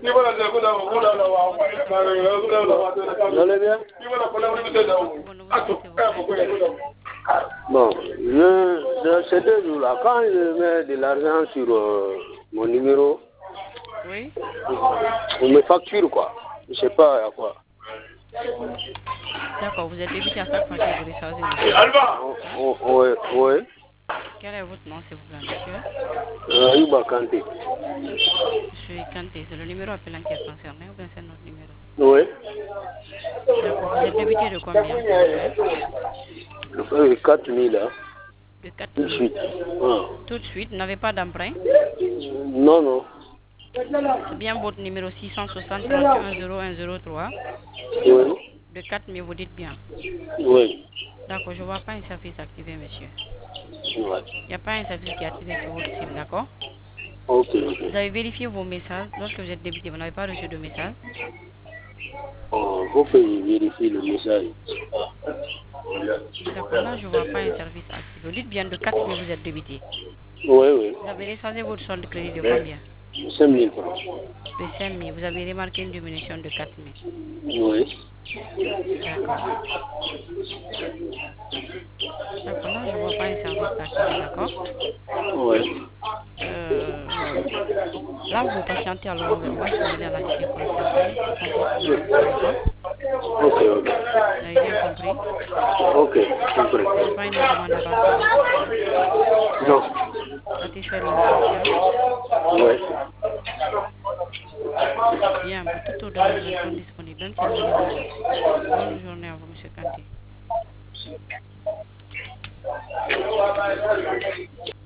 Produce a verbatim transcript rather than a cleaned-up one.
Vous allez bien? Bon, je, ces deux jours-là, quand je mets de l'argent sur euh, mon numéro, oui, on me facture quoi. Je sais pas à quoi. D'accord, vous êtes débité à chaque fois que vous rechargez le téléphone. Oh, oh, oui, oui. Quel est votre nom, s'il vous plaît, monsieur? Euh, Yuba Kanté. Monsieur Kanté, c'est le numéro appelant qui est concerné ou bien c'est notre numéro? Oui. D'accord, vous êtes débité de combien, s'il vous plaît? Euh, quatre mille, hein. De quatre Tout de mille. suite. Ah. Tout de suite, vous n'avez pas d'emprunt? Non, non. C'est bien votre numéro six cent soixante, trente et un, zéro un, zéro trois. Oui. De quatre mille, vous dites bien. Oui. D'accord, je ne vois pas un service activé, monsieur. Ouais. Il n'y a pas un service qui est activé sur votre SIM, d'accord? Ok, ok. Vous avez vérifié vos messages. Lorsque vous êtes débité, vous n'avez pas reçu de message? Oh, faut que je vérifie le message. D'accord, là, je ne vois pas un service activé. Vous dites bien de quatre mille, vous êtes débité. Oui, oui. Vous avez rechargé votre solde de crédit de combien? cinq mille francs. De cinq mille. Vous avez remarqué une diminution de quatre mille. Oui. D'accord. D'accord, là, je ne vois pas un service activé, d'accord? Oui. Euh, là, vous patientez, alors on va, on va signaler à la C pour patienter pour qu'on puisse vous rembourser, d'accord? Ok, ok. Vous avez bien compris? Ok, compris. Vous n'avez pas une demande à particulier, s'il vous plaît? Non. Satisfait de l'information? Oui. Bien, pour toutes autres demandes, nous restons disponibles, même si le minimum est gratuit. Bonne journée à vous, monsieur Kanté.